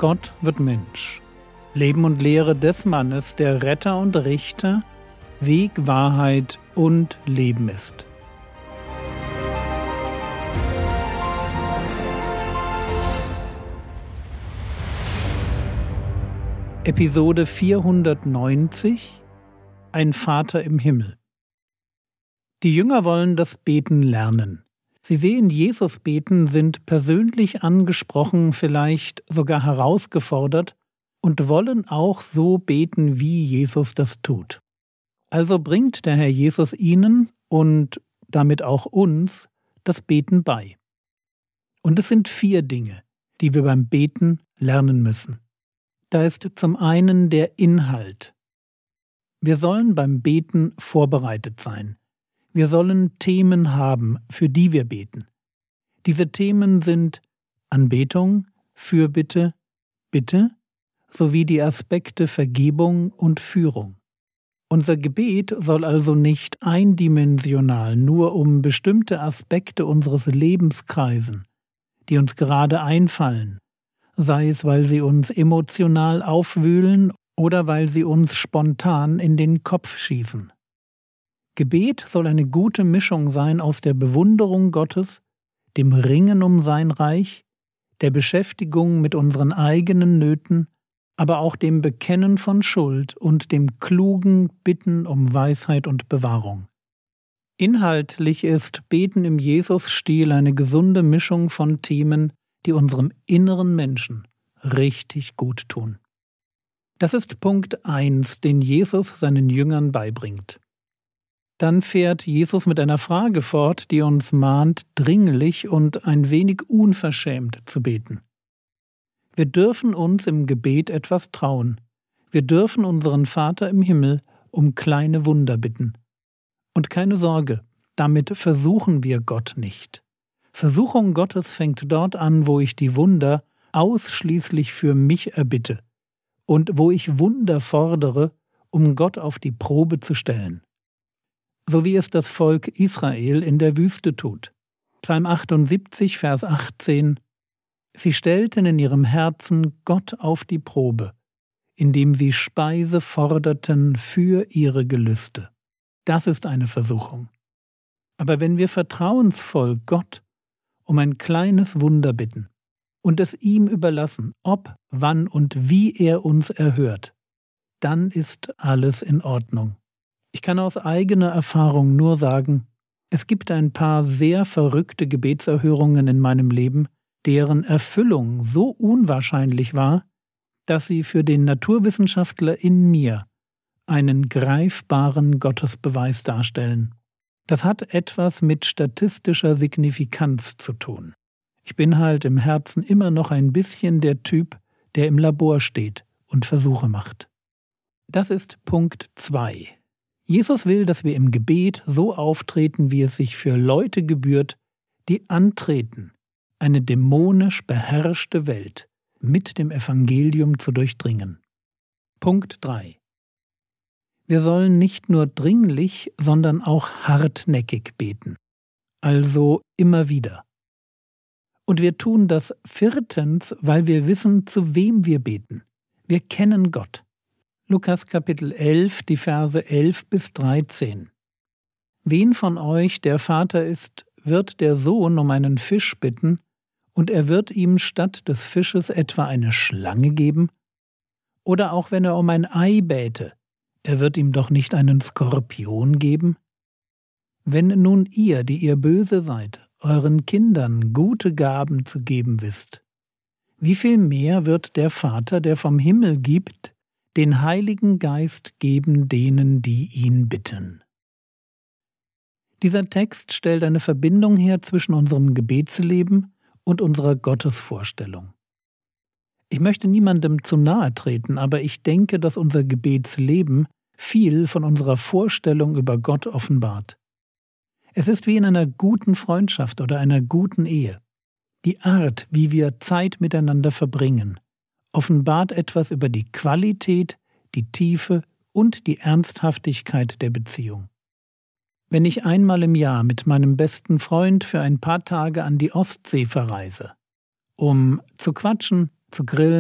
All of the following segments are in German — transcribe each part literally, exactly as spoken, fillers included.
Gott wird Mensch. Leben und Lehre des Mannes, der Retter und Richter, Weg, Wahrheit und Leben ist. Episode vierhundertneunzig – Ein Vater im Himmel. Die Jünger wollen das Beten lernen. Sie sehen Jesus beten, sind persönlich angesprochen, vielleicht sogar herausgefordert und wollen auch so beten, wie Jesus das tut. Also bringt der Herr Jesus ihnen und damit auch uns das Beten bei. Und es sind vier Dinge, die wir beim Beten lernen müssen. Da ist zum einen der Inhalt. Wir sollen beim Beten vorbereitet sein. Wir sollen Themen haben, für die wir beten. Diese Themen sind Anbetung, Fürbitte, Bitte sowie die Aspekte Vergebung und Führung. Unser Gebet soll also nicht eindimensional nur um bestimmte Aspekte unseres Lebens kreisen, die uns gerade einfallen, sei es, weil sie uns emotional aufwühlen oder weil sie uns spontan in den Kopf schießen. Gebet soll eine gute Mischung sein aus der Bewunderung Gottes, dem Ringen um sein Reich, der Beschäftigung mit unseren eigenen Nöten, aber auch dem Bekennen von Schuld und dem klugen Bitten um Weisheit und Bewahrung. Inhaltlich ist Beten im Jesus-Stil eine gesunde Mischung von Themen, die unserem inneren Menschen richtig gut tun. Das ist Punkt eins, den Jesus seinen Jüngern beibringt. Dann fährt Jesus mit einer Frage fort, die uns mahnt, dringlich und ein wenig unverschämt zu beten. Wir dürfen uns im Gebet etwas trauen. Wir dürfen unseren Vater im Himmel um kleine Wunder bitten. Und keine Sorge, damit versuchen wir Gott nicht. Versuchung Gottes fängt dort an, wo ich die Wunder ausschließlich für mich erbitte und wo ich Wunder fordere, um Gott auf die Probe zu stellen. So wie es das Volk Israel in der Wüste tut. Psalm achtundsiebzig, Vers achtzehn: Sie stellten in ihrem Herzen Gott auf die Probe, indem sie Speise forderten für ihre Gelüste. Das ist eine Versuchung. Aber wenn wir vertrauensvoll Gott um ein kleines Wunder bitten und es ihm überlassen, ob, wann und wie er uns erhört, dann ist alles in Ordnung. Ich kann aus eigener Erfahrung nur sagen, es gibt ein paar sehr verrückte Gebetserhörungen in meinem Leben, deren Erfüllung so unwahrscheinlich war, dass sie für den Naturwissenschaftler in mir einen greifbaren Gottesbeweis darstellen. Das hat etwas mit statistischer Signifikanz zu tun. Ich bin halt im Herzen immer noch ein bisschen der Typ, der im Labor steht und Versuche macht. Das ist Punkt zwei. Jesus will, dass wir im Gebet so auftreten, wie es sich für Leute gebührt, die antreten, eine dämonisch beherrschte Welt mit dem Evangelium zu durchdringen. Punkt drei. Wir sollen nicht nur dringlich, sondern auch hartnäckig beten, also immer wieder. Und wir tun das viertens, weil wir wissen, zu wem wir beten. Wir kennen Gott. Lukas Kapitel elf, die Verse elf bis dreizehn. Wen von euch der Vater ist, wird der Sohn um einen Fisch bitten, und er wird ihm statt des Fisches etwa eine Schlange geben? Oder auch wenn er um ein Ei bäte, er wird ihm doch nicht einen Skorpion geben? Wenn nun ihr, die ihr böse seid, euren Kindern gute Gaben zu geben wisst, wie viel mehr wird der Vater, der vom Himmel gibt, den Heiligen Geist geben denen, die ihn bitten. Dieser Text stellt eine Verbindung her zwischen unserem Gebetsleben und unserer Gottesvorstellung. Ich möchte niemandem zu nahe treten, aber ich denke, dass unser Gebetsleben viel von unserer Vorstellung über Gott offenbart. Es ist wie in einer guten Freundschaft oder einer guten Ehe. Die Art, wie wir Zeit miteinander verbringen, offenbart etwas über die Qualität, die Tiefe und die Ernsthaftigkeit der Beziehung. Wenn ich einmal im Jahr mit meinem besten Freund für ein paar Tage an die Ostsee verreise, um zu quatschen, zu grillen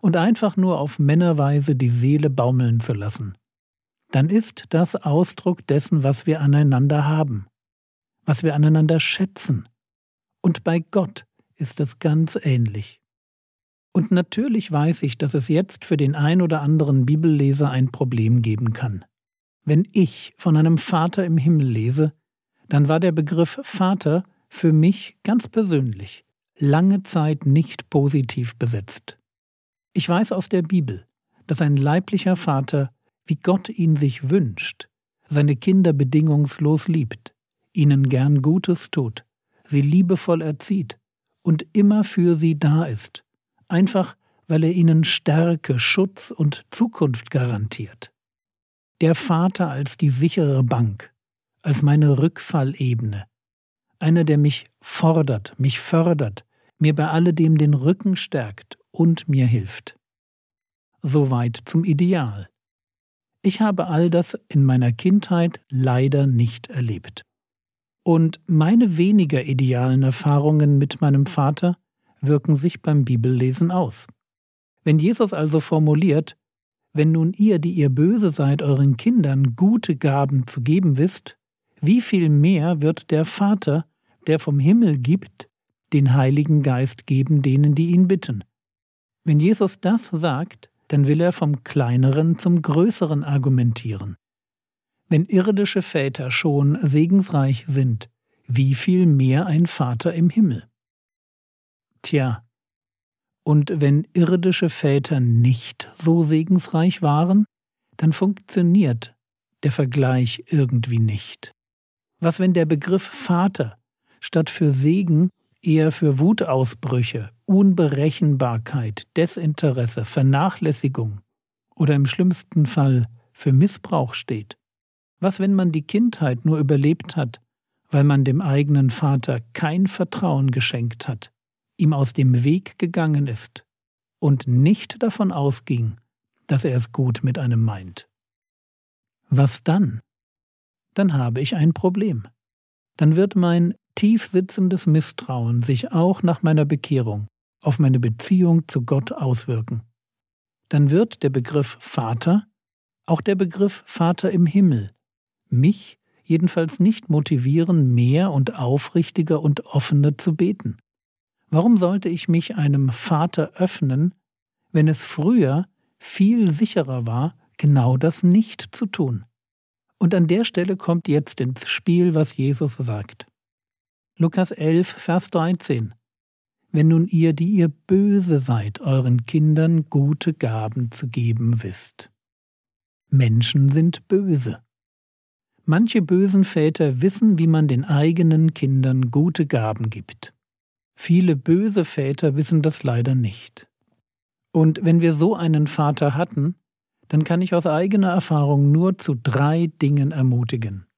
und einfach nur auf Männerweise die Seele baumeln zu lassen, dann ist das Ausdruck dessen, was wir aneinander haben, was wir aneinander schätzen. Und bei Gott ist es ganz ähnlich. Und natürlich weiß ich, dass es jetzt für den ein oder anderen Bibelleser ein Problem geben kann. Wenn ich von einem Vater im Himmel lese, dann war der Begriff Vater für mich ganz persönlich lange Zeit nicht positiv besetzt. Ich weiß aus der Bibel, dass ein leiblicher Vater, wie Gott ihn sich wünscht, seine Kinder bedingungslos liebt, ihnen gern Gutes tut, sie liebevoll erzieht und immer für sie da ist, einfach weil er ihnen Stärke, Schutz und Zukunft garantiert. Der Vater als die sichere Bank, als meine Rückfallebene, einer, der mich fordert, mich fördert, mir bei alledem den Rücken stärkt und mir hilft. Soweit zum Ideal. Ich habe all das in meiner Kindheit leider nicht erlebt. Und meine weniger idealen Erfahrungen mit meinem Vater wirken sich beim Bibellesen aus. Wenn Jesus also formuliert, wenn nun ihr, die ihr böse seid, euren Kindern gute Gaben zu geben wisst, wie viel mehr wird der Vater, der vom Himmel gibt, den Heiligen Geist geben denen, die ihn bitten. Wenn Jesus das sagt, dann will er vom Kleineren zum Größeren argumentieren. Wenn irdische Väter schon segensreich sind, wie viel mehr ein Vater im Himmel? Tja, und wenn irdische Väter nicht so segensreich waren, dann funktioniert der Vergleich irgendwie nicht. Was, wenn der Begriff Vater statt für Segen eher für Wutausbrüche, Unberechenbarkeit, Desinteresse, Vernachlässigung oder im schlimmsten Fall für Missbrauch steht? Was, wenn man die Kindheit nur überlebt hat, weil man dem eigenen Vater kein Vertrauen geschenkt hat, ihm aus dem Weg gegangen ist und nicht davon ausging, dass er es gut mit einem meint? Was dann? Dann habe ich ein Problem. Dann wird mein tief sitzendes Misstrauen sich auch nach meiner Bekehrung auf meine Beziehung zu Gott auswirken. Dann wird der Begriff Vater, auch der Begriff Vater im Himmel, mich jedenfalls nicht motivieren, mehr und aufrichtiger und offener zu beten. Warum sollte ich mich einem Vater öffnen, wenn es früher viel sicherer war, genau das nicht zu tun? Und an der Stelle kommt jetzt ins Spiel, was Jesus sagt. Lukas elf, Vers dreizehn. Wenn nun ihr, die ihr böse seid, euren Kindern gute Gaben zu geben wisst. Menschen sind böse. Manche bösen Väter wissen, wie man den eigenen Kindern gute Gaben gibt. Viele böse Väter wissen das leider nicht. Und wenn wir so einen Vater hatten, dann kann ich aus eigener Erfahrung nur zu drei Dingen ermutigen.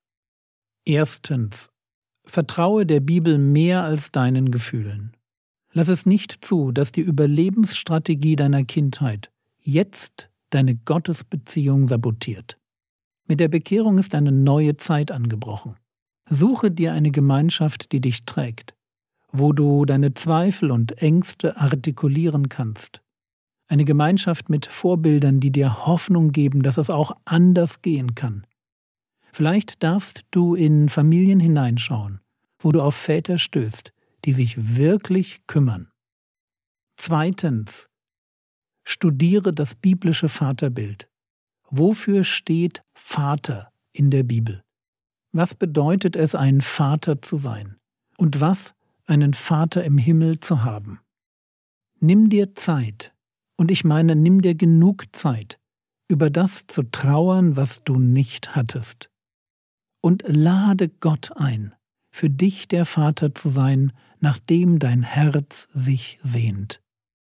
Erstens, vertraue der Bibel mehr als deinen Gefühlen. Lass es nicht zu, dass die Überlebensstrategie deiner Kindheit jetzt deine Gottesbeziehung sabotiert. Mit der Bekehrung ist eine neue Zeit angebrochen. Suche dir eine Gemeinschaft, die dich trägt, wo du deine Zweifel und Ängste artikulieren kannst. Eine Gemeinschaft mit Vorbildern, die dir Hoffnung geben, dass es auch anders gehen kann. Vielleicht darfst du in Familien hineinschauen, wo du auf Väter stößt, die sich wirklich kümmern. Zweitens, studiere das biblische Vaterbild. Wofür steht Vater in der Bibel? Was bedeutet es, ein Vater zu sein? Und was, einen Vater im Himmel zu haben? Nimm dir Zeit, und ich meine, nimm dir genug Zeit, über das zu trauern, was du nicht hattest. Und lade Gott ein, für dich der Vater zu sein, nach dem dein Herz sich sehnt.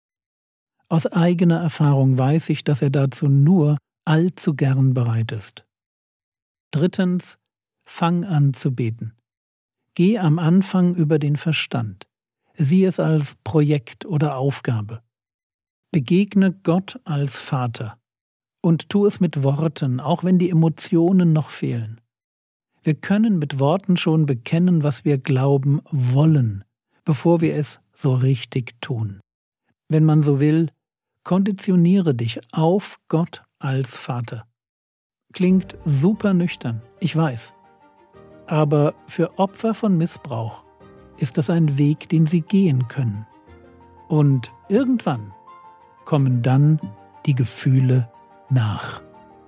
Aus eigener Erfahrung weiß ich, dass er dazu nur allzu gern bereit ist. Drittens, fang an zu beten. Geh am Anfang über den Verstand. Sieh es als Projekt oder Aufgabe. Begegne Gott als Vater und tu es mit Worten, auch wenn die Emotionen noch fehlen. Wir können mit Worten schon bekennen, was wir glauben wollen, bevor wir es so richtig tun. Wenn man so will, Konditioniere dich auf Gott als Vater. Klingt super nüchtern, ich weiß. Aber für Opfer von Missbrauch ist das ein Weg, den sie gehen können. Und irgendwann kommen dann die Gefühle nach.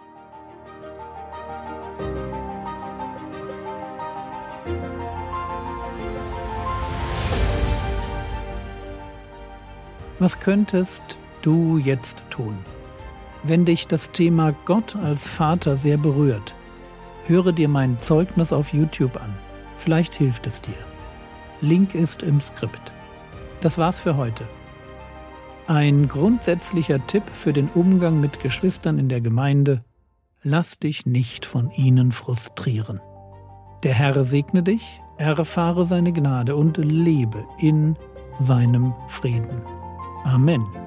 Was könntest du jetzt tun? Wenn dich das Thema Gott als Vater sehr berührt, höre dir mein Zeugnis auf YouTube an. Vielleicht hilft es dir. Link ist im Skript. Das war's für heute. Ein grundsätzlicher Tipp für den Umgang mit Geschwistern in der Gemeinde: Lass dich nicht von ihnen frustrieren. Der Herr segne dich, erfahre seine Gnade und lebe in seinem Frieden. Amen.